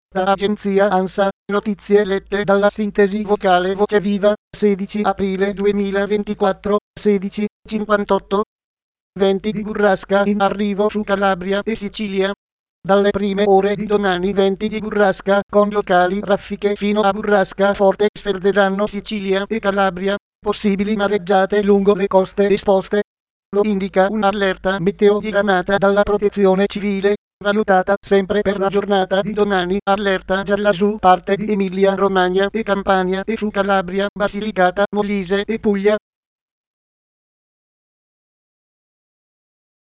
Da agenzia ANSA, notizie lette dalla sintesi vocale Voce Viva, 16 aprile 2024, 16:58. Venti di burrasca in arrivo su Calabria e Sicilia. Dalle prime ore di domani venti di burrasca con locali raffiche fino a burrasca forte sferzeranno Sicilia e Calabria, possibili mareggiate lungo le coste esposte. Lo indica un'allerta meteo diramata dalla Protezione Civile, valutata sempre per la giornata di domani. Allerta gialla su parte di Emilia Romagna e Campania e su Calabria, Basilicata, Molise e Puglia.